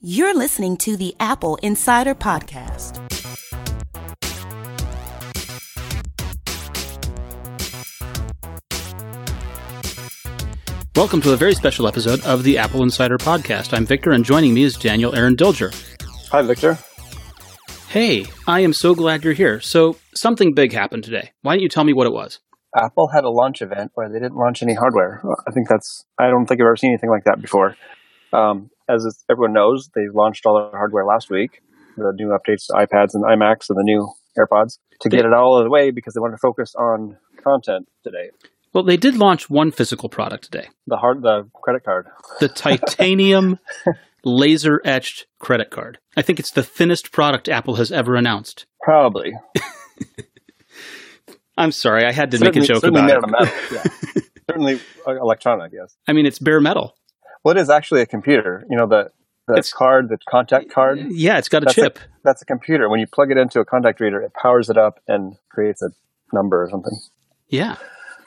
You're listening to the Apple Insider Podcast. Welcome to a very special episode of the Apple Insider Podcast. I'm Victor, and joining me is Daniel Aaron Dilger. Hi, Victor. Hey, I am so glad you're here. So, something big happened today. Why don't you tell me what it was? Apple had a launch event where they didn't launch any hardware. I don't think I've ever seen anything like that before. As everyone knows, they launched all their hardware last week, the new updates to iPads and iMacs and the new AirPods, to get it all out of the way because they wanted to focus on content today. Well, they did launch one physical product today. The credit card. The titanium laser-etched credit card. I think it's the thinnest product Apple has ever announced. Probably. I'm sorry, I had to make a joke about it. Metal, yeah. Certainly electronic, yes. I mean, it's bare metal. Well, it is actually a computer. You know, the contact card. Yeah, it's got a chip. That's a computer. When you plug it into a contact reader, it powers it up and creates a number or something. Yeah.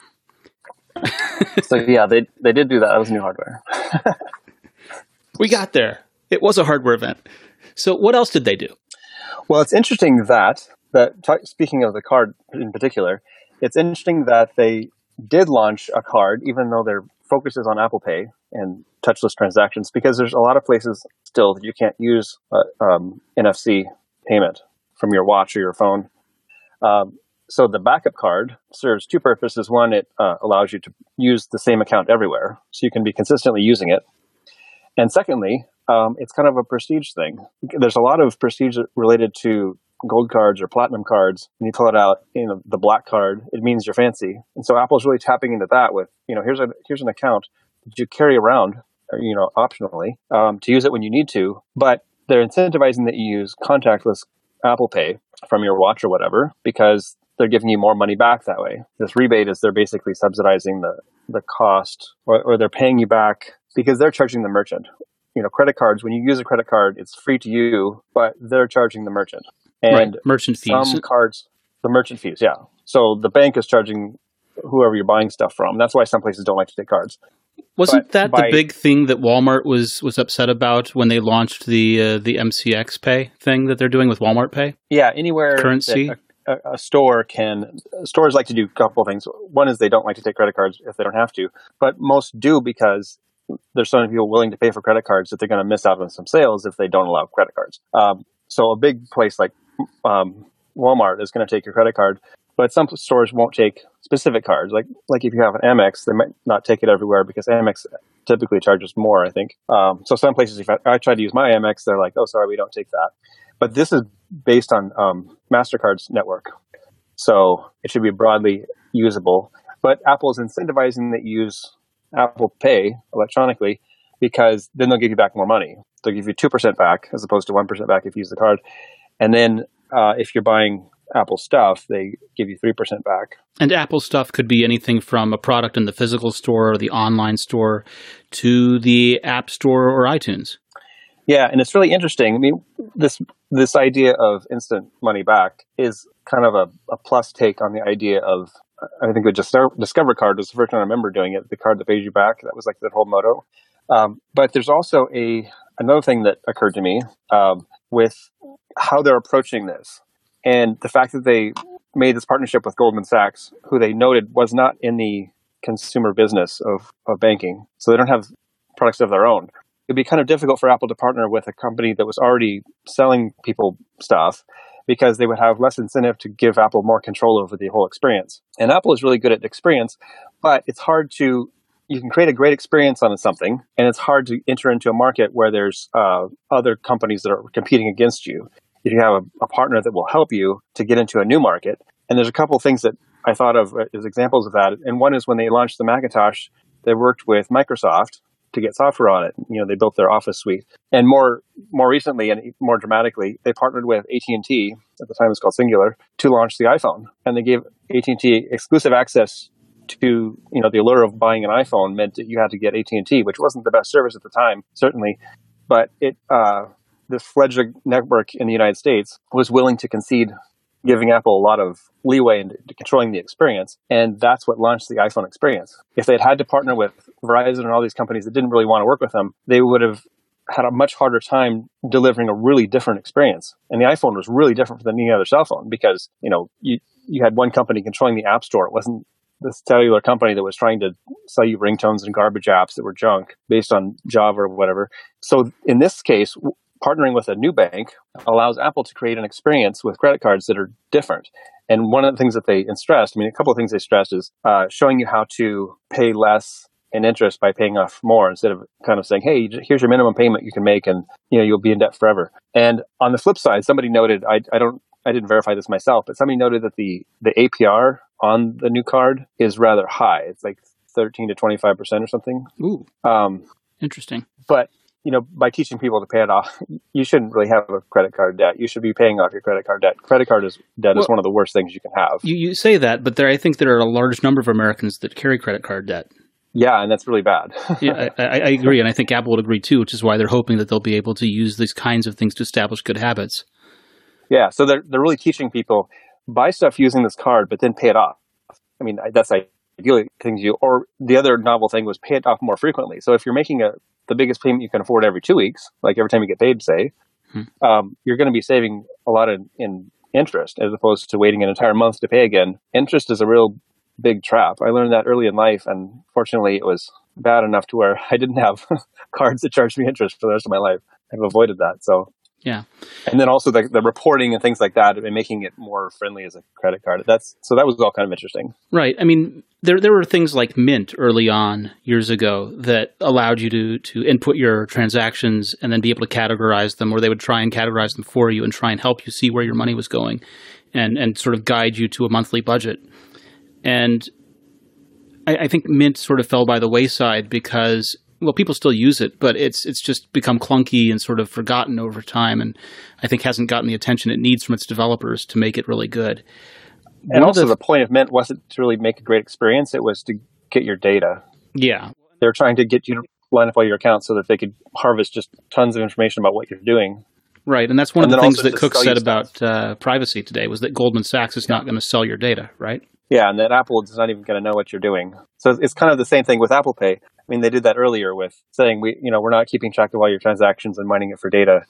So, yeah, they did do that. That was new hardware. We got there. It was a hardware event. So what else did they do? Well, it's interesting speaking of the card in particular, it's interesting that they did launch a card, even though their focus is on Apple Pay and touchless transactions, because there's a lot of places still that you can't use NFC payment from your watch or your phone. So the backup card serves two purposes. One, it allows you to use the same account everywhere, so you can be consistently using it. And secondly, it's kind of a prestige thing. There's a lot of prestige related to gold cards or platinum cards. When you pull it out, the black card, it means you're fancy. And so Apple's really tapping into that with, here's an account that you carry around, optionally, to use it when you need to. But they're incentivizing that you use contactless Apple Pay from your watch or whatever, because they're giving you more money back that way. This rebate is they're basically subsidizing the cost, or they're paying you back because they're charging the merchant. Credit cards, when you use a credit card, it's free to you, but they're charging the merchant. And right. Merchant fees. Some cards, the merchant fees, yeah. So the bank is charging whoever you're buying stuff from. That's why some places don't like to take cards. Wasn't that the big thing that Walmart was upset about when they launched the MCX Pay thing that they're doing with Walmart Pay? Yeah, anywhere currency. Stores like to do a couple of things. One is they don't like to take credit cards if they don't have to, but most do because there's so many people willing to pay for credit cards that they're going to miss out on some sales if they don't allow credit cards. So a big place like Walmart is going to take your credit card, but some stores won't take specific cards. Like if you have an Amex, they might not take it everywhere because Amex typically charges more, I think. So some places, if I try to use my Amex, they're like, oh, sorry, we don't take that. But this is based on MasterCard's network. So it should be broadly usable. But Apple is incentivizing that you use Apple Pay electronically because then they'll give you back more money. They'll give you 2% back as opposed to 1% back if you use the card. And then if you're buying Apple stuff, they give you 3% back. And Apple stuff could be anything from a product in the physical store or the online store to the App Store or iTunes. Yeah, and it's really interesting. I mean, this idea of instant money back is kind of a plus take on the idea of, I think the Discover card was the first time I remember doing it, the card that pays you back. That was like the whole motto. But there's also another thing that occurred to me with how they're approaching this. And the fact that they made this partnership with Goldman Sachs, who they noted was not in the consumer business of banking. So they don't have products of their own. It'd be kind of difficult for Apple to partner with a company that was already selling people stuff because they would have less incentive to give Apple more control over the whole experience. And Apple is really good at experience, but it's hard you can create a great experience on something, and it's hard to enter into a market where there's other companies that are competing against you. If you have a partner that will help you to get into a new market. And there's a couple of things that I thought of as examples of that. And one is when they launched the Macintosh, they worked with Microsoft to get software on it. They built their Office suite. And more recently and more dramatically, they partnered with AT&T, at the time it was called Singular, to launch the iPhone. And they gave AT&T exclusive access to, the allure of buying an iPhone meant that you had to get AT&T, which wasn't the best service at the time, certainly. But this fledgling network in the United States was willing to concede giving Apple a lot of leeway in controlling the experience. And that's what launched the iPhone experience. If they'd had to partner with Verizon and all these companies that didn't really want to work with them, they would have had a much harder time delivering a really different experience. And the iPhone was really different than any other cell phone because, you had one company controlling the App Store. It wasn't the cellular company that was trying to sell you ringtones and garbage apps that were junk based on Java or whatever. So in this case, partnering with a new bank allows Apple to create an experience with credit cards that are different. And one of the things that they stressed, a couple of things they stressed is showing you how to pay less in interest by paying off more instead of kind of saying, hey, here's your minimum payment you can make and you'll be in debt forever. And on the flip side, somebody noted, I didn't verify this myself, but somebody noted that the APR on the new card is rather high. It's like 13 to 25% or something. Ooh, interesting. But by teaching people to pay it off, you shouldn't really have a credit card debt. You should be paying off your credit card debt. Credit card debt is one of the worst things you can have. You say that, but I think there are a large number of Americans that carry credit card debt. Yeah, and that's really bad. Yeah, I agree, and I think Apple would agree too, which is why they're hoping that they'll be able to use these kinds of things to establish good habits. Yeah, so they're really teaching people, buy stuff using this card, but then pay it off. That's ideally things or the other novel thing was pay it off more frequently. So if you're making the biggest payment you can afford every 2 weeks, like every time you get paid, say, you're going to be saving a lot in interest as opposed to waiting an entire month to pay again. Interest is a real big trap. I learned that early in life, and fortunately it was bad enough to where I didn't have cards that charged me interest for the rest of my life. I've avoided that. So yeah. And then also the reporting and things like that and making it more friendly as a credit card. That was all kind of interesting. Right. There were things like Mint early on years ago that allowed you to input your transactions and then be able to categorize them, or they would try and categorize them for you and try and help you see where your money was going and sort of guide you to a monthly budget. And I think Mint sort of fell by the wayside because, well, people still use it, but it's just become clunky and sort of forgotten over time, and I think hasn't gotten the attention it needs from its developers to make it really good. And also the point of Mint wasn't to really make a great experience, it was to get your data. Yeah. They're trying to get you to line up all your accounts so that they could harvest just tons of information about what you're doing. Right, and that's one of the things that Cook said about privacy today, was that Goldman Sachs is not going to sell your data, right? Yeah, and that Apple is not even going to know what you're doing. So it's kind of the same thing with Apple Pay. They did that earlier with saying we're not keeping track of all your transactions and mining it for data.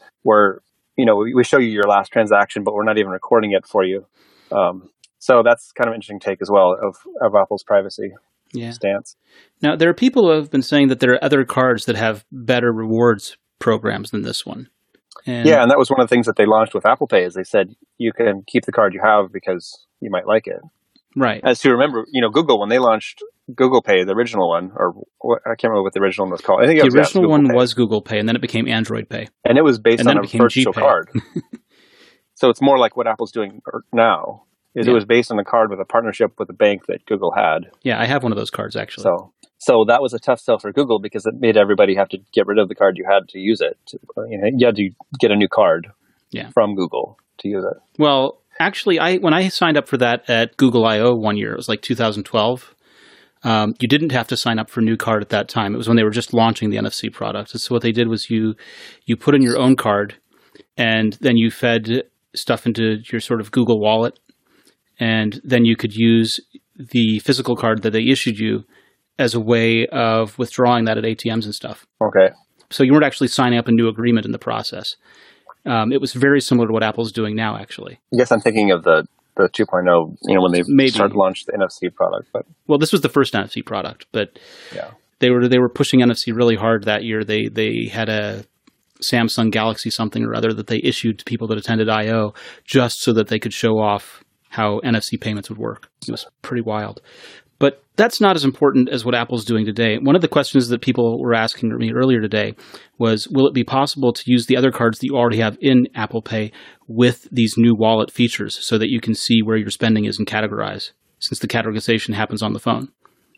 We show you your last transaction, but we're not even recording it for you. So that's kind of an interesting take as well of Apple's privacy stance. Now, there are people who have been saying that there are other cards that have better rewards programs than this one. And that was one of the things that they launched with Apple Pay is they said you can keep the card you have because you might like it. Right. As to remember, Google, when they launched Google Pay, the original one, I can't remember what the original one was called. I think the original one was Google Pay, and then it became Android Pay. And it was based on a virtual card. So it's more like what Apple's doing now. It was based on a card with a partnership with a bank that Google had. Yeah, I have one of those cards, actually. So that was a tough sell for Google because it made everybody have to get rid of the card you had to use it. You had to get a new card from Google to use it. Well, actually, when I signed up for that at Google I/O one year, it was like 2012. You didn't have to sign up for a new card at that time. It was when they were just launching the NFC product. And so what they did was you put in your own card, and then you fed stuff into your sort of Google Wallet, and then you could use the physical card that they issued you as a way of withdrawing that at ATMs and stuff. Okay. So you weren't actually signing up a new agreement in the process. It was very similar to what Apple's doing now, actually. I guess I'm thinking of the 2.0, when they started to launch the NFC product. But well, this was the first NFC product, but they were pushing NFC really hard that year. They had a Samsung Galaxy something or other that they issued to people that attended I/O just so that they could show off how NFC payments would work. It was pretty wild. But that's not as important as what Apple's doing today. One of the questions that people were asking me earlier today was, will it be possible to use the other cards that you already have in Apple Pay with these new wallet features so that you can see where your spending is and categorize, since the categorization happens on the phone?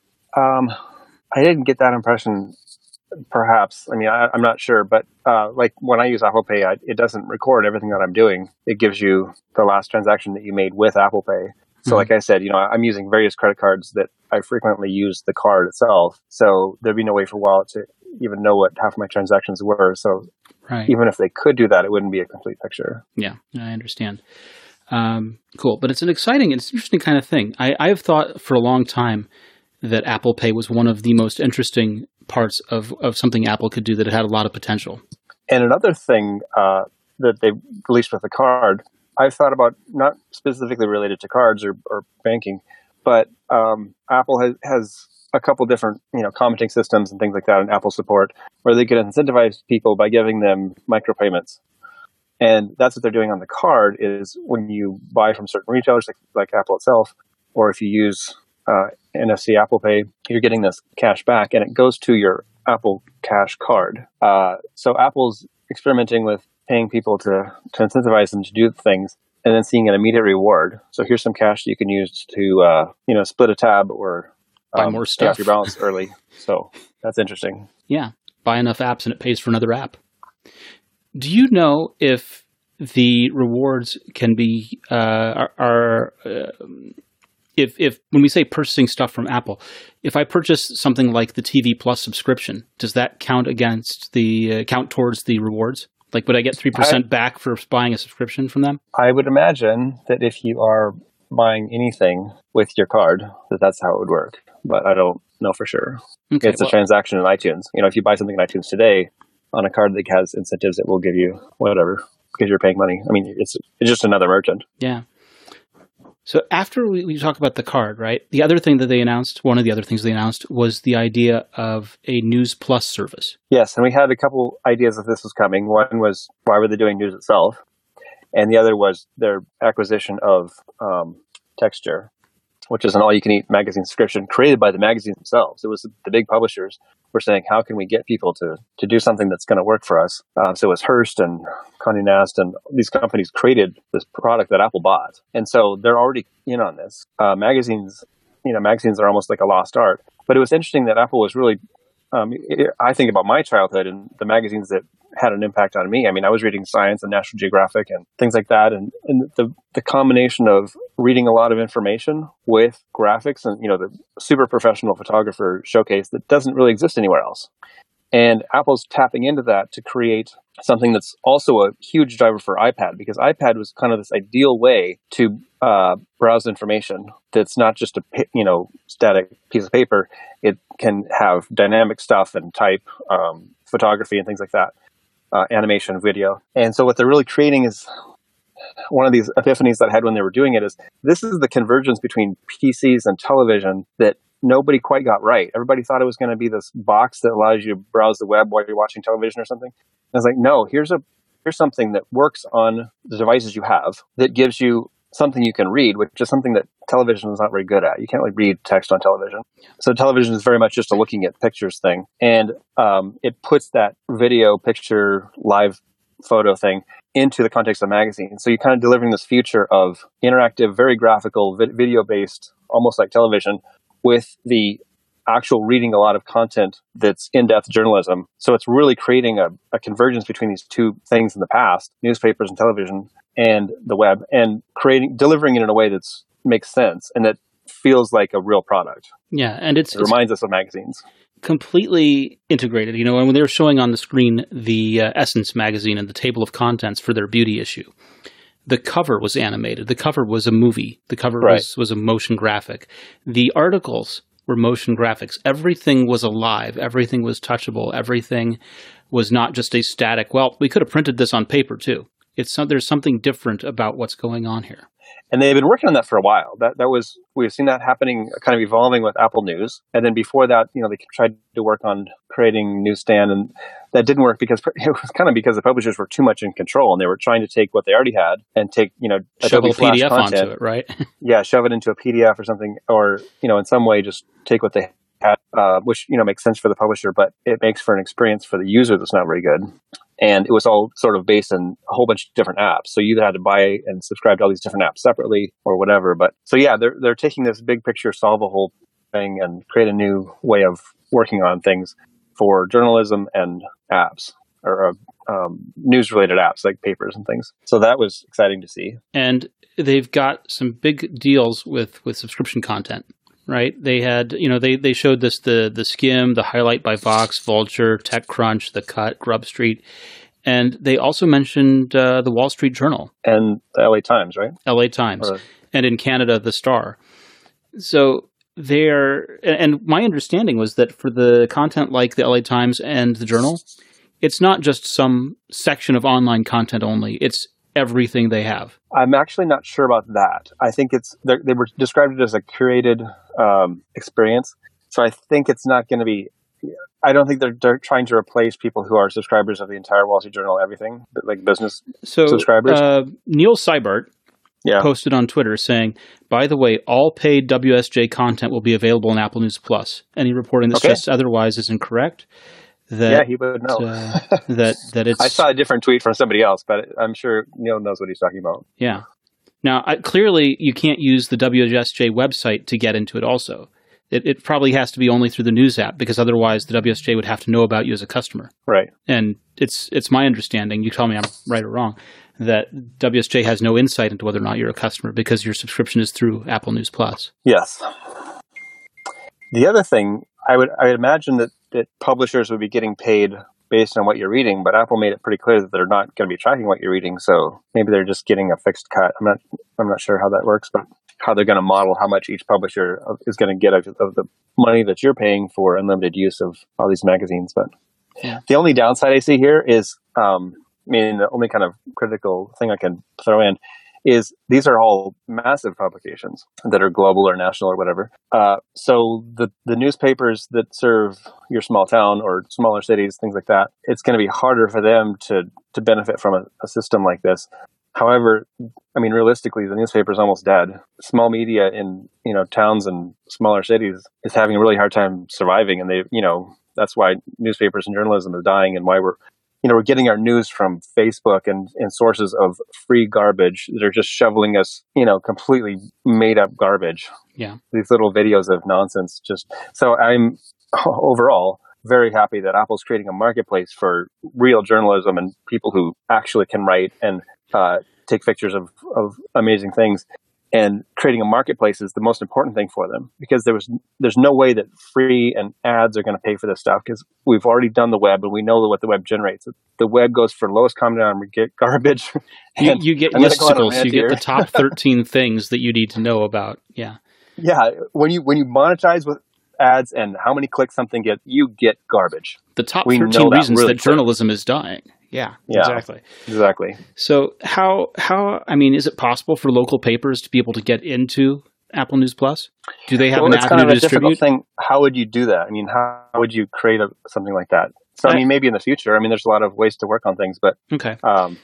I didn't get that impression, perhaps. I'm not sure. But like when I use Apple Pay, it doesn't record everything that I'm doing. It gives you the last transaction that you made with Apple Pay. So like I said, I'm using various credit cards that I frequently use the card itself. So there'd be no way for Wallet to even know what half of my transactions were. So even if they could do that, it wouldn't be a complete picture. Yeah, I understand. Cool. But it's an interesting kind of thing. I've thought for a long time that Apple Pay was one of the most interesting parts of something Apple could do, that it had a lot of potential. And another thing that they released with the card, I've thought about, not specifically related to cards or banking, but Apple has a couple different, commenting systems and things like that in Apple support, where they could incentivize people by giving them micropayments. And that's what they're doing on the card, is when you buy from certain retailers like Apple itself, or if you use NFC Apple Pay, you're getting this cash back, and it goes to your Apple Cash card. So Apple's experimenting with paying people to incentivize them to do things, and then seeing an immediate reward. So here's some cash that you can use to, split a tab or buy more stuff. Your balance early. So that's interesting. Yeah. Buy enough apps and it pays for another app. Do you know if the rewards can be, if when we say purchasing stuff from Apple, if I purchase something like the TV Plus subscription, does that count towards the rewards? Like, would I get 3% back for buying a subscription from them? I would imagine that if you are buying anything with your card, that's how it would work. But I don't know for sure. Okay, it's a transaction in iTunes. If you buy something in iTunes today on a card that has incentives, it will give you whatever because you're paying money. I mean, it's just another merchant. Yeah. So after we talk about the card, right, one of the other things they announced was the idea of a News Plus service. Yes, and we had a couple ideas if this was coming. One was, why were they doing news itself? And the other was their acquisition of Texture, which is an all-you-can-eat magazine subscription created by the magazines themselves. It was the big publishers were saying, how can we get people to do something that's going to work for us? So it was Hearst and Condé Nast and these companies created this product that Apple bought. And so they're already in on this. Magazines are almost like a lost art. But it was interesting that Apple was really, I think about my childhood and the magazines that had an impact on me. I mean, I was reading Science and National Geographic and things like that. And the combination of reading a lot of information with graphics and, the super professional photographer showcase that doesn't really exist anywhere else. And Apple's tapping into that to create something that's also a huge driver for iPad, because iPad was kind of this ideal way to browse information that's not just a static piece of paper. It can have dynamic stuff and type, photography and things like that, animation, video. And so what they're really creating is one of these epiphanies that I had when they were doing it is this is the convergence between PCs and television that nobody quite got right. Everybody thought it was going to be this box that allows you to browse the web while you're watching television or something. And I was like, no, here's something that works on the devices you have that gives you something you can read, which is something that television is not very good at. You can't really read text on television. So television is very much just a looking at pictures thing. And it puts that video, picture, live photo thing into the context of magazine. So you're kind of delivering this future of interactive, very graphical, video-based, almost like television, with the actual reading a lot of content that's in-depth journalism. So it's really creating a convergence between these two things in the past, newspapers and television and the web, and delivering it in a way that makes sense and that feels like a real product. Yeah, and it reminds us of magazines. Completely integrated. And when they were showing on the screen the Essence magazine and the table of contents for their beauty issue, the cover was animated. The cover was a movie. The cover was a motion graphic. The articles were motion graphics. Everything was alive. Everything was touchable. Everything was not just a static, well, we could have printed this on paper too. There's something different about what's going on here. And they've been working on that for a while. We've seen that happening, kind of evolving with Apple News. And then before that, they tried to work on creating Newsstand, and that didn't work because it was kind of because the publishers were too much in control, and they were trying to take what they already had and take, shove a PDF content, onto it, right? Yeah, shove it into a PDF or something, or, in some way just take what they had, which, makes sense for the publisher, but it makes for an experience for the user that's not very good. And it was all sort of based on a whole bunch of different apps. So you had to buy and subscribe to all these different apps separately or whatever. But so, yeah, they're taking this big picture, solve a whole thing and create a new way of working on things for journalism and apps or news-related apps like papers and things. So that was exciting to see. And they've got some big deals with subscription content. Right? They had, they showed this, the Skim, the Highlight by Vox, Vulture, TechCrunch, The Cut, Grub Street. And they also mentioned the Wall Street Journal. And the LA Times, right? LA Times. And in Canada, The Star. So and my understanding was that for the content like the LA Times and the Journal, It's not just some section of online content only. It's everything they have. I'm actually not sure about that. I think they were described it as a curated experience. So I think it's not going to be. I don't think they're trying to replace people who are subscribers of the entire Wall Street Journal, everything, like business subscribers. Neil Seibert posted on Twitter saying, by the way, all paid WSJ content will be available in Apple News Plus. Any reporting that suggests otherwise is incorrect. He would know. that it's. I saw a different tweet from somebody else, but I'm sure Neil knows what he's talking about. Yeah. Now, clearly, you can't use the WSJ website to get into it also. It probably has to be only through the news app, because otherwise the WSJ would have to know about you as a customer. Right. And it's my understanding, you tell me I'm right or wrong, that WSJ has no insight into whether or not you're a customer because your subscription is through Apple News Plus. Yes. The other thing, I would imagine that publishers would be getting paid based on what you're reading, but Apple made it pretty clear that they're not going to be tracking what you're reading, so maybe they're just getting a fixed cut. I'm not sure how that works, but how they're going to model how much each publisher is going to get of the money that you're paying for unlimited use of all these magazines. But the only downside I see here is, the only kind of critical thing I can throw in is these are all massive publications that are global or national or whatever. So the newspapers that serve your small town or smaller cities, things like that, it's going to be harder for them to benefit from a system like this. However, realistically, the newspaper is almost dead. Small media in, towns and smaller cities is having a really hard time surviving. And that's why newspapers and journalism is dying, and why we're getting our news from Facebook and sources of free garbage that are just shoveling us, completely made up garbage. Yeah. These little videos of nonsense. So I'm overall very happy that Apple's creating a marketplace for real journalism and people who actually can write and take pictures of amazing things. And creating a marketplace is the most important thing for them, because there's no way that free and ads are going to pay for this stuff, because we've already done the web and we know what the web generates. The web goes for lowest common denominator garbage. You get listicles. You get the top 13 things that you need to know about. Yeah. Yeah. When you monetize with ads and how many clicks something gets, you get garbage. The top 13 reasons that journalism is dying. Yeah, exactly. So how is it possible for local papers to be able to get into Apple News Plus? Do they have an avenue to distribute? Thing. How would you do that? How would you create something like that? So, maybe in the future. There's a lot of ways to work on things, but okay.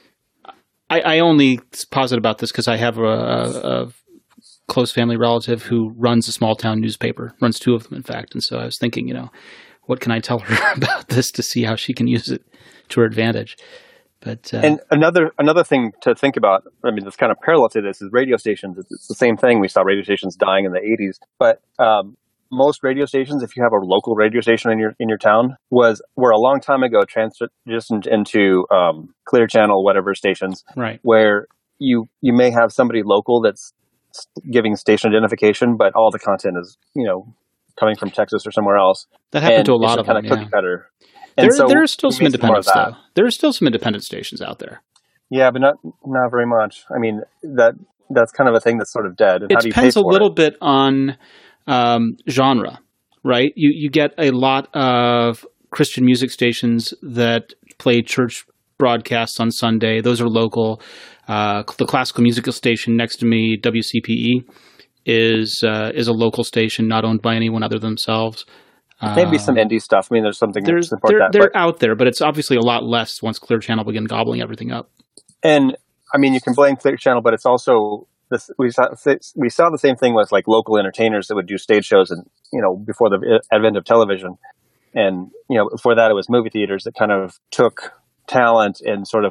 I only posit about this because I have a close family relative who runs a small town newspaper, runs two of them, in fact. And so I was thinking, what can I tell her about this to see how she can use it to her advantage? But and another thing to think about, that's kind of parallel to this, is radio stations. It's the same thing. We saw radio stations dying in the 80s, but most radio stations, if you have a local radio station in your town, were a long time ago transitioned into Clear Channel, whatever stations, right? Where you may have somebody local that's giving station identification, but all the content is coming from Texas or somewhere else. That happened to a lot of them. Cookie cutter. There are still some independents, though. There are still some independent stations out there. Yeah, but not very much. That's kind of a thing that's sort of dead. And it depends a little bit on genre, right? You get a lot of Christian music stations that play church broadcasts on Sunday. Those are local. The classical musical station next to me, WCPE, is a local station, not owned by anyone other than themselves. Maybe some indie stuff. There's something to support that. They're out there, but it's obviously a lot less once Clear Channel began gobbling everything up. And you can blame Clear Channel, but it's also this. We saw the same thing with like local entertainers that would do stage shows, and before the advent of television, and before that it was movie theaters that kind of took talent and sort of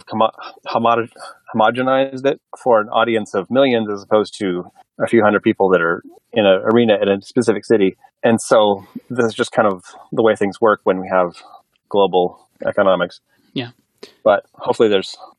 homogenized it for an audience of millions, as opposed to a few hundred people that are in an arena in a specific city. And so this is just kind of the way things work when we have global economics. Yeah. But hopefully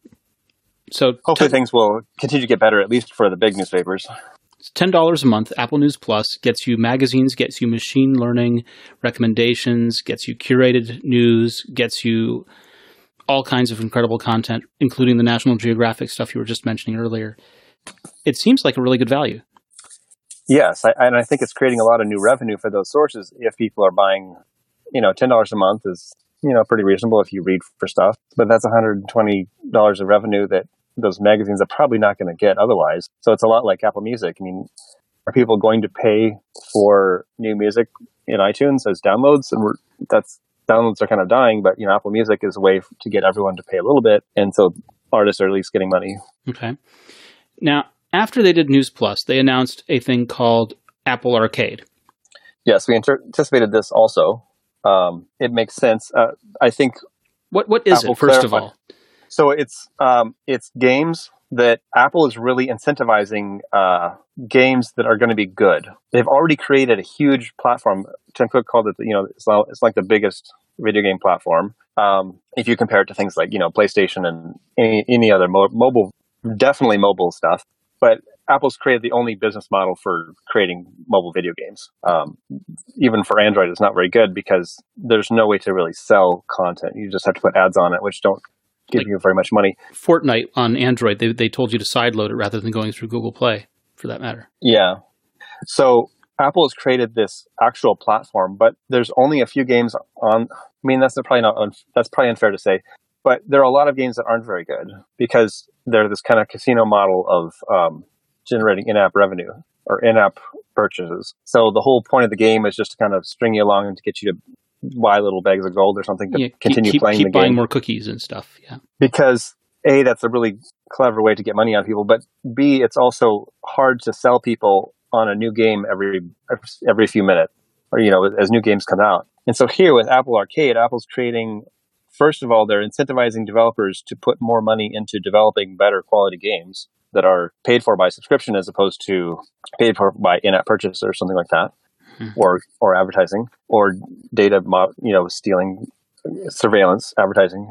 things will continue to get better, at least for the big newspapers. It's $10 a month. Apple News Plus gets you magazines, gets you machine learning recommendations, gets you curated news, gets you all kinds of incredible content, including the National Geographic stuff you were just mentioning earlier. It seems like a really good value. Yes, and I think it's creating a lot of new revenue for those sources. If people are buying, $10 a month is pretty reasonable if you read for stuff. But that's $120 of revenue that those magazines are probably not going to get otherwise. So it's a lot like Apple Music. I mean, are people going to pay for new music in iTunes as downloads? And downloads are kind of dying, but Apple Music is a way to get everyone to pay a little bit, and so artists are at least getting money. Okay. Now, after they did News Plus, they announced a thing called Apple Arcade. Yes, we anticipated this also. It makes sense. I think. What is Apple it? First of all, so it's games that Apple is really incentivizing games that are going to be good. They've already created a huge platform. Tim Cook called it, it's like the biggest video game platform. If you compare it to things like, PlayStation and any other mobile, definitely mobile stuff. But Apple's created the only business model for creating mobile video games. Even for Android, it's not very good because there's no way to really sell content. You just have to put ads on it, which don't give you very much money. Fortnite on Android, they told you to sideload it rather than going through Google Play, for that matter. Yeah. So Apple has created this actual platform, but there's only a few games on. I mean, that's probably unfair to say, but there are a lot of games that aren't very good because they're this kind of casino model of generating in-app revenue or in-app purchases. So the whole point of the game is just to kind of string you along and to get you to buy little bags of gold or something to continue playing the game. Keep buying more cookies and stuff, yeah. Because A, that's a really clever way to get money out of people, but B, it's also hard to sell people on a new game every few minutes, or as new games come out. And so here with Apple Arcade, Apple's creating, first of all, they're incentivizing developers to put more money into developing better quality games that are paid for by subscription as opposed to paid for by in-app purchase or something like that. Or advertising, or data, stealing, surveillance, advertising.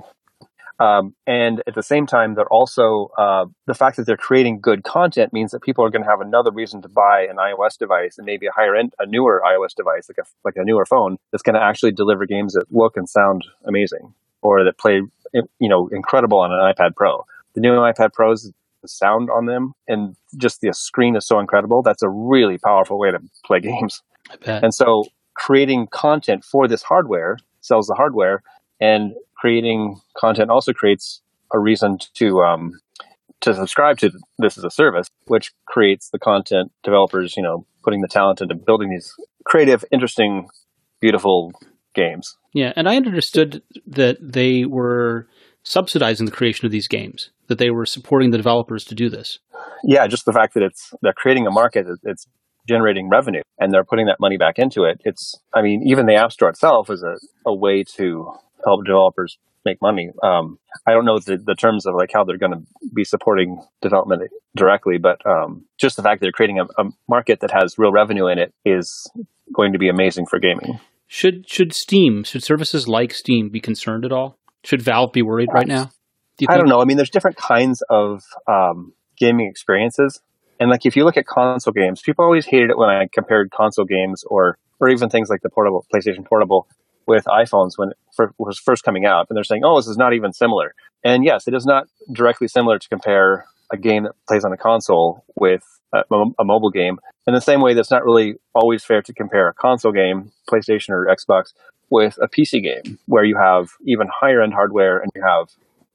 And at the same time, they're also, the fact that they're creating good content means that people are going to have another reason to buy an iOS device and maybe a newer iOS device, like a newer phone that's going to actually deliver games that look and sound amazing, or that play, incredible on an iPad Pro. The new iPad Pros, the sound on them and just the screen is so incredible. That's a really powerful way to play games. I bet. And so creating content for this hardware sells the hardware, and creating content also creates a reason to subscribe to this as a service, which creates the content developers, putting the talent into building these creative, interesting, beautiful games. Yeah, and I understood that they were subsidizing the creation of these games, that they were supporting the developers to do this. Yeah, just the fact that they're creating a market, it's generating revenue, and they're putting that money back into it. Even the App Store itself is a way to help developers make money. I don't know the terms of how they're going to be supporting development directly, but just the fact that they're creating a market that has real revenue in it is going to be amazing for gaming. Should services like Steam be concerned at all? Should Valve be worried right now? I don't know. There's different kinds of gaming experiences. And if you look at console games, people always hated it when I compared console games or even things like the PlayStation Portable with iPhones when it was first coming out. And they're saying, oh, this is not even similar. And yes, it is not directly similar to compare a game that plays on a console with a mobile game. In the same way, that's not really always fair to compare a console game, PlayStation or Xbox, with a PC game, where you have even higher end hardware and you have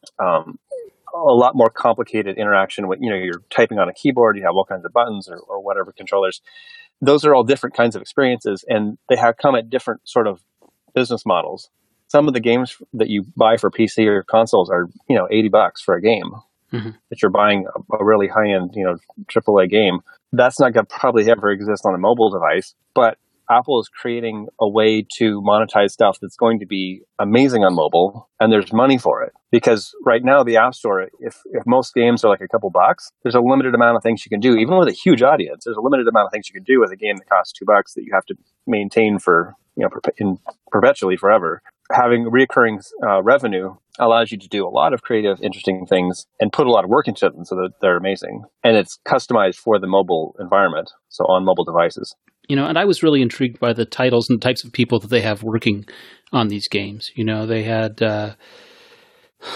a lot more complicated interaction with, you're typing on a keyboard, you have all kinds of buttons or whatever controllers. Those are all different kinds of experiences, and they have come at different sort of business models. Some of the games that you buy for PC or consoles are, $80 for a game. Mm-hmm. That you're buying a really high-end, AAA game. That's not going to probably ever exist on a mobile device, but Apple is creating a way to monetize stuff that's going to be amazing on mobile, and there's money for it. Because right now, the App Store, if most games are like a couple bucks, there's a limited amount of things you can do. Even with a huge audience, there's a limited amount of things you can do with a game that costs $2 that you have to maintain for, perpetually forever. Having recurring revenue allows you to do a lot of creative, interesting things and put a lot of work into them so that they're amazing. And it's customized for the mobile environment, so on mobile devices. And I was really intrigued by the titles and the types of people that they have working on these games. They had,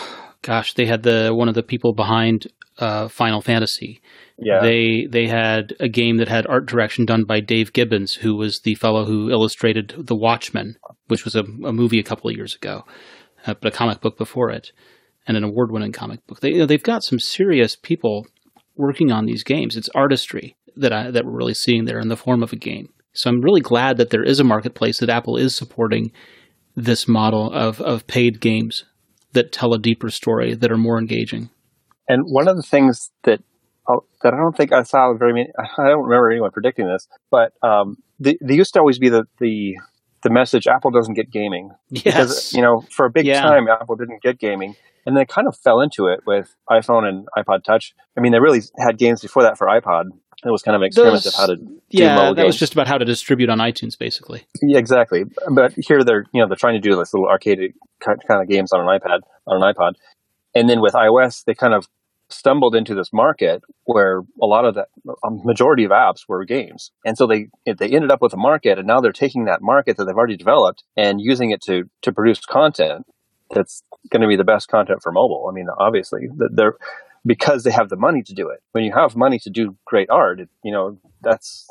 Gosh, they had one of the people behind Final Fantasy. Yeah. They had a game that had art direction done by Dave Gibbons, who was the fellow who illustrated The Watchmen, which was a movie a couple of years ago, but a comic book before it, and an award-winning comic book. They've got some serious people working on these games. It's artistry that we're really seeing there in the form of a game. So I'm really glad that there is a marketplace, that Apple is supporting this model of paid games that tell a deeper story, that are more engaging. And one of the things that I don't think I saw I don't remember anyone predicting this, but they used to always be the message, Apple doesn't get gaming. Yes. Because, for a big time, Apple didn't get gaming. And they kind of fell into it with iPhone and iPod Touch. I mean, they really had games before that for iPod. It was kind of an experiment of how to do mobile games. That was just about how to distribute on iTunes, basically. Yeah, exactly. But here they're trying to do this little arcade kind of games on an iPod. And then with iOS, they kind of stumbled into this market where a lot of a majority of apps were games. And so they ended up with a market, and now they're taking that market that they've already developed and using it to produce content that's going to be the best content for mobile. I mean, obviously, because they have the money to do it. When you have money to do great art, that's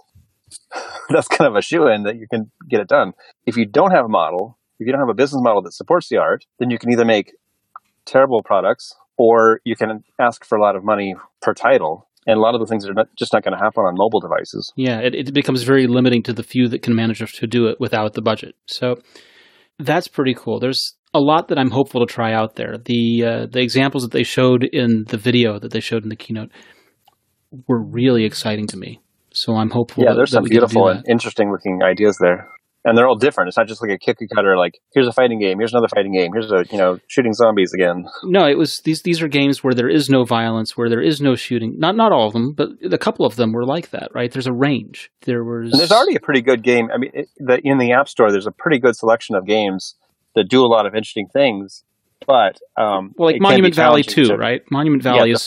kind of a shoo-in that you can get it done. If you don't have if you don't have a business model that supports the art, then you can either make terrible products, or you can ask for a lot of money per title. And a lot of the things are just not going to happen on mobile devices. Yeah, it becomes very limiting to the few that can manage to do it without the budget. So that's pretty cool. There's a lot that I'm hopeful to try out there. The examples that they showed in the video that they showed in the keynote were really exciting to me. So I'm hopeful. Yeah, there's some beautiful and interesting looking ideas there. And they're all different. It's not just like a cookie cutter, like, here's a fighting game, here's another fighting game, here's shooting zombies again. No, it was these are games where there is no violence, where there is no shooting. Not all of them, but a couple of them were like that, right? There's a range. And there's already a pretty good game. I mean, in the App Store, there's a pretty good selection of games that do a lot of interesting things. But like Monument Valley 2, right? Monument Valley is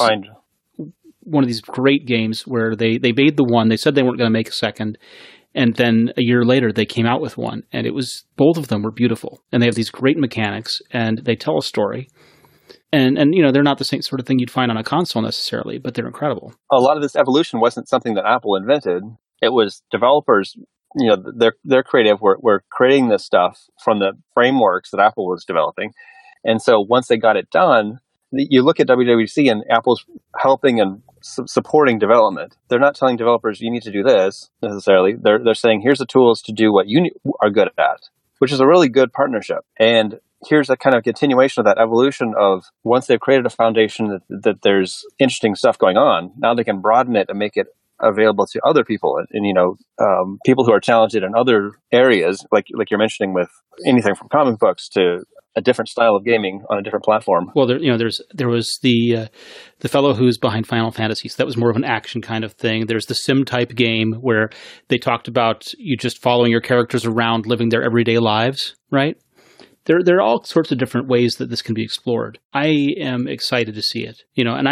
one of these great games where they made the one. They said they weren't going to make a second. And then a year later, they came out with one, and both of them were beautiful. And they have these great mechanics, and they tell a story. And they're not the same sort of thing you'd find on a console necessarily, but they're incredible. A lot of this evolution wasn't something that Apple invented. It was developers, they're creative. We're creating this stuff from the frameworks that Apple was developing. And so once they got it done, you look at WWDC and Apple's helping and supporting development. They're not telling developers you need to do this necessarily. They're saying here's the tools to do what you are good at, which is a really good partnership. And here's a kind of continuation of that evolution of once they've created a foundation that there's interesting stuff going on, now they can broaden it and make it available to other people and people who are talented in other areas, like you're mentioning with anything from comic books to a different style of gaming on a different platform. Well, there was the fellow who's behind Final Fantasy. So that was more of an action kind of thing. There's the sim type game where they talked about you just following your characters around, living their everyday lives, right? There are all sorts of different ways that this can be explored. I am excited to see it. And I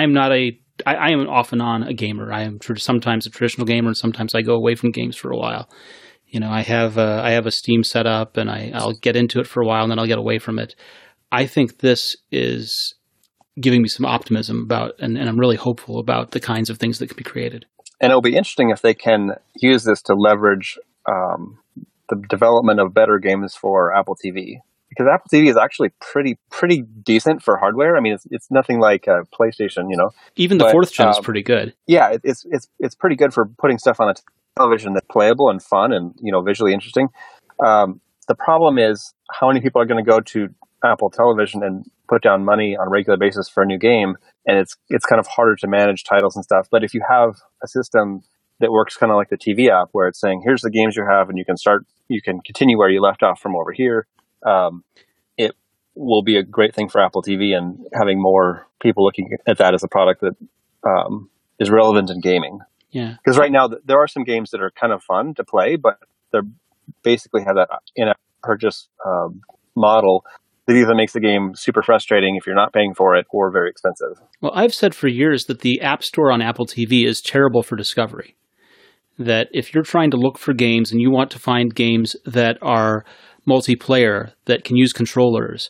am off and on a gamer. I am sometimes a traditional gamer, and sometimes I go away from games for a while. I have a Steam set up, and I'll get into it for a while, and then I'll get away from it. I think this is giving me some optimism about, and I'm really hopeful about the kinds of things that can be created. And it'll be interesting if they can use this to leverage the development of better games for Apple TV. Because Apple TV is actually pretty decent for hardware. I mean, it's nothing like a PlayStation, Even the fourth gen is pretty good. Yeah, it's pretty good for putting stuff on a television that's playable and fun and visually interesting. The problem is how many people are going to go to Apple Television and put down money on a regular basis for a new game, and it's kind of harder to manage titles and stuff. But if you have a system that works kind of like the TV app, where it's saying here's the games you have, and you can continue where you left off from over here. It will be a great thing for Apple TV and having more people looking at that as a product that is relevant in gaming. Yeah. Because right now there are some games that are kind of fun to play, but they're basically have that in-app purchase model that either makes the game super frustrating if you're not paying for it or very expensive. Well, I've said for years that the App Store on Apple TV is terrible for discovery. That if you're trying to look for games and you want to find games that are multiplayer, that can use controllers,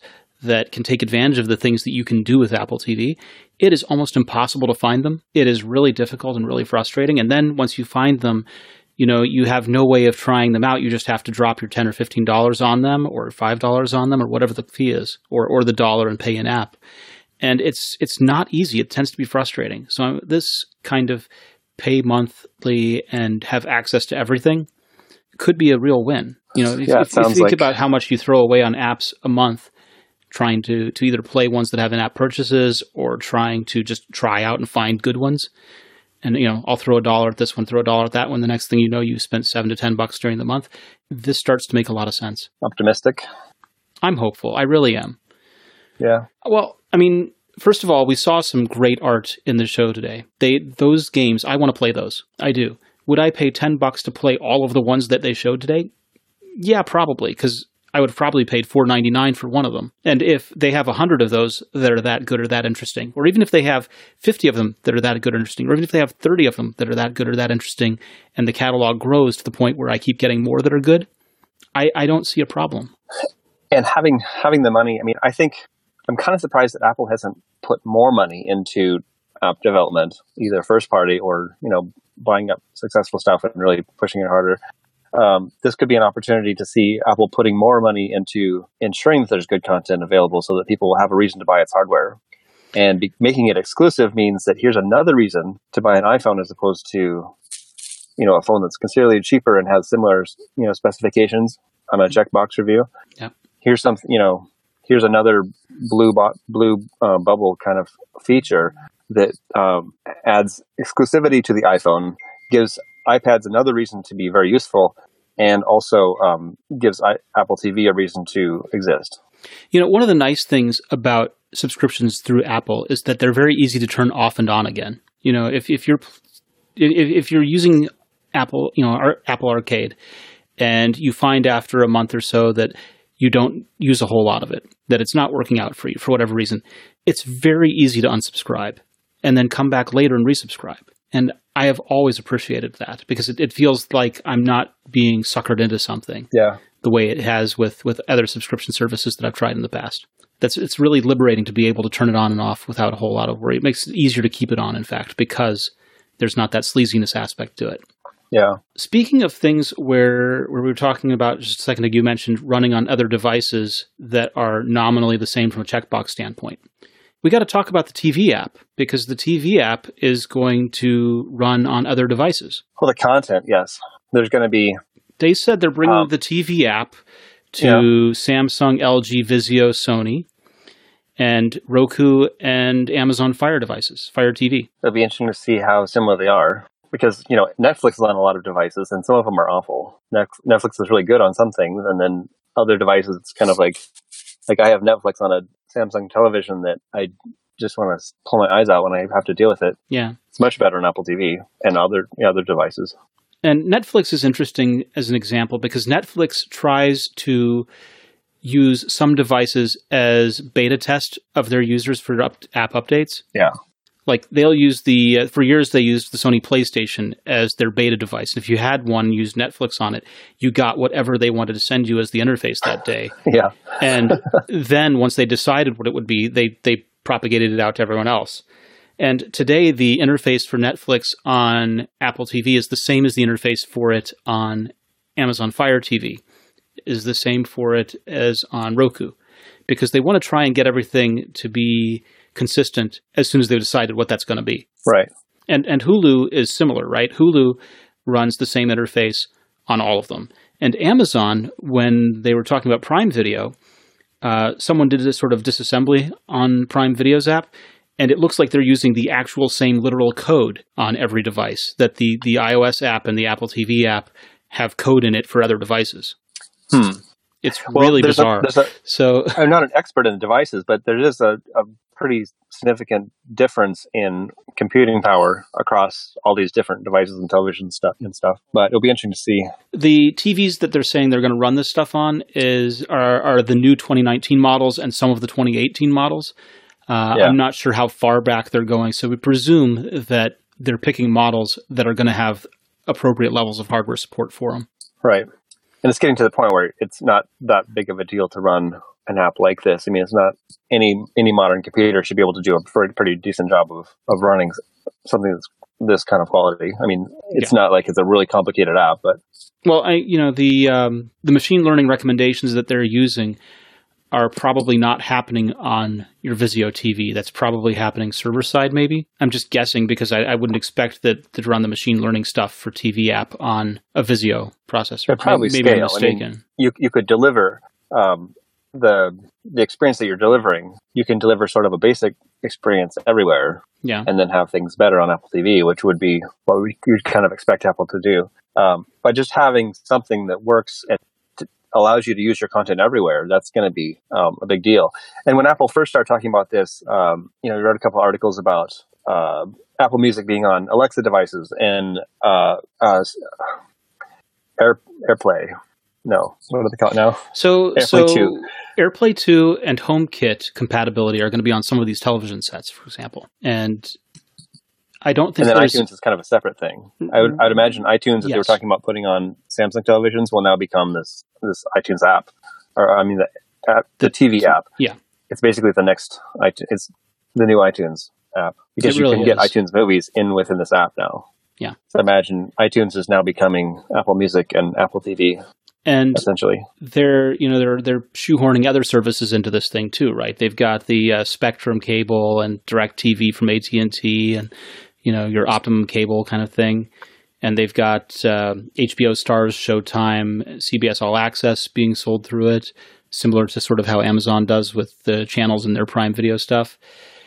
that can take advantage of the things that you can do with Apple TV, it is almost impossible to find them. It is really difficult and really frustrating. And then once you find them, you have no way of trying them out. You just have to drop your $10 or $15 on them, or $5 on them, or whatever the fee is, or the dollar, and pay in app. And it's not easy. It tends to be frustrating. So this kind of pay monthly and have access to everything could be a real win. If you think about how much you throw away on apps a month, trying to either play ones that have in-app purchases or trying to just try out and find good ones. And, I'll throw $1 at this one, throw $1 at that one. The next thing you know, you spent $7 to $10 during the month. This starts to make a lot of sense. Optimistic? I'm hopeful. I really am. Yeah. Well, first of all, we saw some great art in the show today. Those games, I want to play those. I do. Would I pay $10 to play all of the ones that they showed today? Yeah, probably, because I would have probably paid $4.99 for one of them. And if they have 100 of those that are that good or that interesting, or even if they have 50 of them that are that good or interesting, or even if they have 30 of them that are that good or that interesting, and the catalog grows to the point where I keep getting more that are good, I don't see a problem. And having the money, I think I'm kind of surprised that Apple hasn't put more money into app development, either first party or, buying up successful stuff and really pushing it harder. This could be an opportunity to see Apple putting more money into ensuring that there's good content available so that people will have a reason to buy its hardware. And making it exclusive means that here's another reason to buy an iPhone as opposed to, a phone that's considerably cheaper and has similar, specifications on a checkbox review. Yeah. Here's something, here's another blue bubble kind of feature that adds exclusivity to the iPhone, gives iPads another reason to be very useful, and also gives Apple TV a reason to exist. One of the nice things about subscriptions through Apple is that they're very easy to turn off and on again. If you're using Apple, Apple Arcade, and you find after a month or so that you don't use a whole lot of it, that it's not working out for you for whatever reason, it's very easy to unsubscribe and then come back later and resubscribe. And I have always appreciated that because it feels like I'm not being suckered into something the way it has with other subscription services that I've tried in the past. It's really liberating to be able to turn it on and off without a whole lot of worry. It makes it easier to keep it on, in fact, because there's not that sleaziness aspect to it. Yeah. Speaking of things where we were talking about just a second ago, you mentioned running on other devices that are nominally the same from a checkbox standpoint. We got to talk about the TV app, because the TV app is going to run on other devices. Well, the content, yes. There's going to be... They said they're bringing the TV app to Samsung, LG, Vizio, Sony, and Roku and Amazon Fire devices, Fire TV. It'll be interesting to see how similar they are. Because, Netflix is on a lot of devices, and some of them are awful. Netflix is really good on some things, and then other devices, it's kind of like I have Netflix on a Samsung television that I just want to pull my eyes out when I have to deal with it. Yeah. It's much better on Apple TV and other devices. And Netflix is interesting as an example because Netflix tries to use some devices as beta test of their users for app updates. Yeah. Like they'll use for years they used the Sony PlayStation as their beta device. And if you had one, used Netflix on it, you got whatever they wanted to send you as the interface that day. Yeah. And then once they decided what it would be, they propagated it out to everyone else. And today the interface for Netflix on Apple TV is the same as the interface for it on Amazon Fire TV, is the same for it as on Roku, because they want to try and get everything to be consistent as soon as they've decided what that's going to be. Right. And Hulu is similar, right? Hulu runs the same interface on all of them. And Amazon, when they were talking about Prime Video, someone did this sort of disassembly on Prime Video's app, and it looks like they're using the actual same literal code on every device, that the iOS app and the Apple TV app have code in it for other devices. It's really bizarre. So I'm not an expert in devices, but there is a pretty significant difference in computing power across all these different devices and television stuff. But it'll be interesting to see. The TVs that they're saying they're going to run this stuff on are the new 2019 models and some of the 2018 models. I'm not sure how far back they're going, so we presume that they're picking models that are going to have appropriate levels of hardware support for them. Right. And it's getting to the point where it's not that big of a deal to run an app like this. I mean, it's not any modern computer should be able to do a pretty decent job of running something that's this kind of quality. I mean, it's not like it's a really complicated app, but well, the machine learning recommendations that they're using are probably not happening on your Vizio TV. That's probably happening server side, maybe. I'm just guessing because I wouldn't expect that to run the machine learning stuff for TV app on a Vizio processor. They're probably maybe scale. I'm mistaken. I mean, you could deliver the experience that you're delivering. You can deliver sort of a basic experience everywhere, and then have things better on Apple TV, which would be what you'd kind of expect Apple to do. But just having something that works and allows you to use your content everywhere, that's going to be a big deal. And when Apple first started talking about this, we read a couple articles about Apple Music being on Alexa devices and AirPlay. No, what do they call it now? So AirPlay 2. AirPlay 2 and HomeKit compatibility are going to be on some of these television sets, for example. And I don't think. And then iTunes is kind of a separate thing. I'd imagine iTunes that they were talking about putting on Samsung televisions will now become this iTunes app, or I mean the TV app. Yeah, it's basically the next. It's the new iTunes app because you can get iTunes movies within this app now. Yeah. So imagine iTunes is now becoming Apple Music and Apple TV. And essentially, they're shoehorning other services into this thing too, right? They've got the Spectrum cable and DirecTV from AT&T, and your Optimum cable kind of thing. And they've got HBO Stars, Showtime, CBS All Access being sold through it, similar to sort of how Amazon does with the channels in their Prime Video stuff.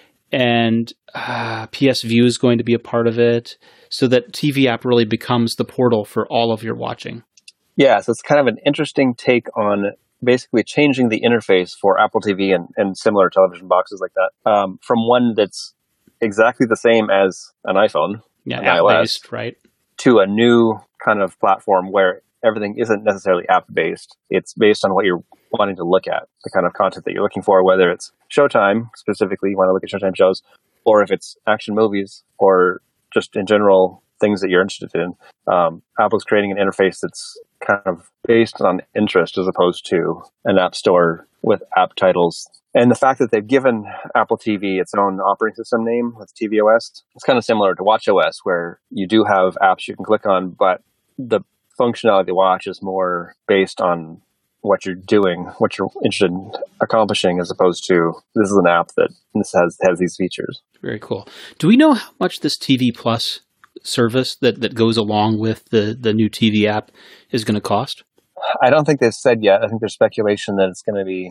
And PS View is going to be a part of it, so that TV app really becomes the portal for all of your watching. Yeah, so it's kind of an interesting take on basically changing the interface for Apple TV and similar television boxes like that from one that's exactly the same as an iPhone, an iOS, right, to a new kind of platform where everything isn't necessarily app-based. It's based on what you're wanting to look at, the kind of content that you're looking for, whether it's Showtime, specifically, you want to look at Showtime shows, or if it's action movies, or just in general things that you're interested in. Apple's creating an interface that's kind of based on interest as opposed to an app store with app titles. And the fact that they've given Apple TV its own operating system name with tvOS, it's kind of similar to watchOS, where you do have apps you can click on, but the functionality of the watch is more based on what you're doing, what you're interested in accomplishing, as opposed to this is an app that this has these features. Very cool. Do we know how much this TV Plus service that goes along with the new TV app is going to cost? I don't think they've said yet. I think there's speculation that it's going to be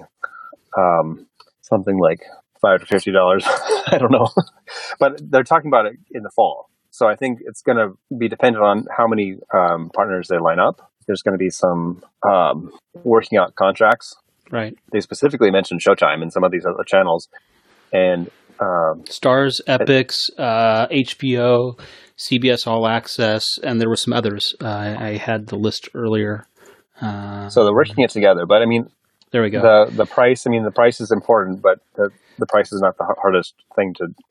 something like $5 to $50. I don't know. But they're talking about it in the fall. So I think it's going to be dependent on how many partners they line up. There's going to be some working out contracts. Right. They specifically mentioned Showtime and some of these other channels. And Stars, Epix, HBO, CBS All Access, and there were some others. I had the list earlier. So they're working it together. But I mean, there we go. The price. I mean, the price is important, but the price is not the hardest thing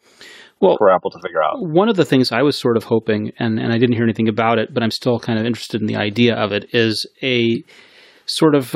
for Apple to figure out. One of the things I was sort of hoping, and I didn't hear anything about it, but I'm still kind of interested in the idea of it, is a sort of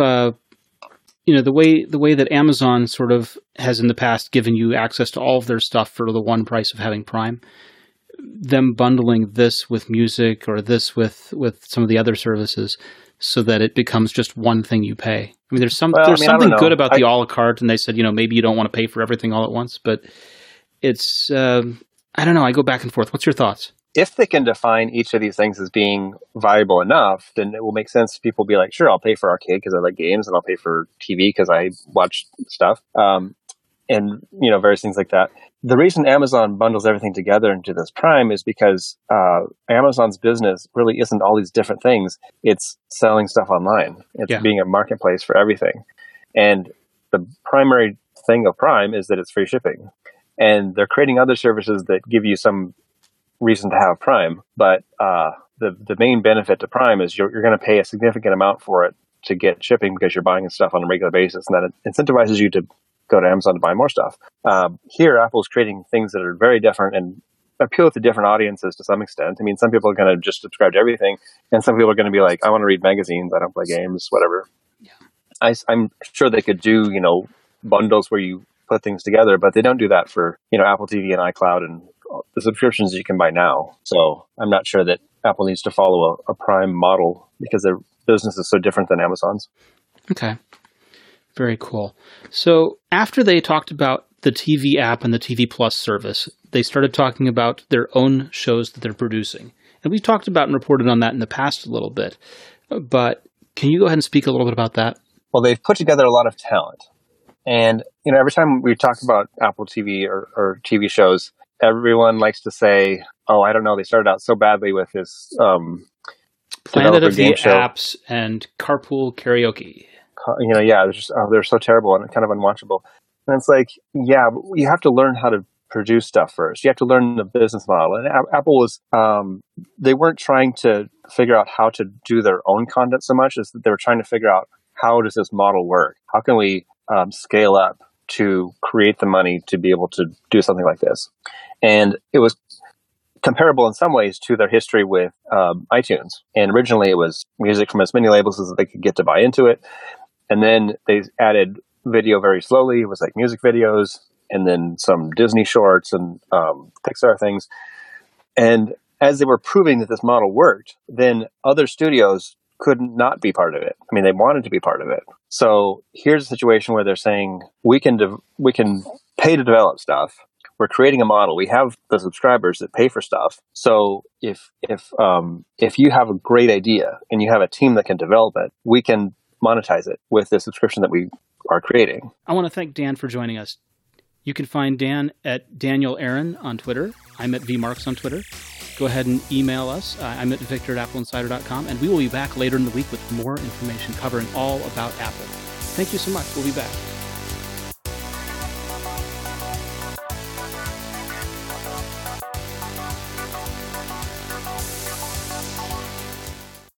the way that Amazon sort of has in the past given you access to all of their stuff for the one price of having Prime. Them bundling this with music or this with some of the other services, so that it becomes just one thing you pay. I mean, there's something good about the a la carte, and they said, maybe you don't want to pay for everything all at once, but it's, I don't know. I go back and forth. What's your thoughts? If they can define each of these things as being valuable enough, then it will make sense. People will be like, sure, I'll pay for arcade because I like games, and I'll pay for TV because I watch stuff, and various things like that. The reason Amazon bundles everything together into this Prime is because Amazon's business really isn't all these different things. It's selling stuff online. It's being a marketplace for everything. And the primary thing of Prime is that it's free shipping. And they're creating other services that give you some reason to have Prime. But the main benefit to Prime is you're going to pay a significant amount for it to get shipping because you're buying stuff on a regular basis. And that incentivizes you to go to Amazon to buy more stuff. Here, Apple's creating things that are very different and appeal to different audiences to some extent. I mean, some people are going to just subscribe to everything, and some people are going to be like, I want to read magazines, I don't play games, whatever. Yeah. I'm sure they could do, bundles where you put things together, but they don't do that for, Apple TV and iCloud and the subscriptions you can buy now. So I'm not sure that Apple needs to follow a Prime model because their business is so different than Amazon's. Okay. Very cool. So after they talked about the TV app and the TV Plus service, they started talking about their own shows that they're producing. And we talked about and reported on that in the past a little bit. But can you go ahead and speak a little bit about that? Well, they've put together a lot of talent. And, every time we talk about Apple TV or TV shows, everyone likes to say, oh, I don't know, they started out so badly with this Planet of the Apps and Carpool Karaoke. They're so terrible and kind of unwatchable. And it's like, yeah, but you have to learn how to produce stuff first. You have to learn the business model. And Apple was, they weren't trying to figure out how to do their own content so much as that they were trying to figure out, how does this model work? How can we scale up to create the money to be able to do something like this? And it was comparable in some ways to their history with iTunes. And originally it was music from as many labels as they could get to buy into it. And then they added video very slowly. It was like music videos and then some Disney shorts and Pixar things. And as they were proving that this model worked, then other studios could not be part of it. I mean, they wanted to be part of it. So here's a situation where they're saying, we can pay to develop stuff. We're creating a model. We have the subscribers that pay for stuff. So if you have a great idea and you have a team that can develop it, we can monetize it with the subscription that we are creating. I want to thank Dan for joining us. You can find Dan at Daniel Aaron on Twitter. I'm at VMarks on Twitter. Go ahead and email us. I'm at Victor@appleinsider.com, and we will be back later in the week with more information covering all about Apple. Thank you so much. We'll be back.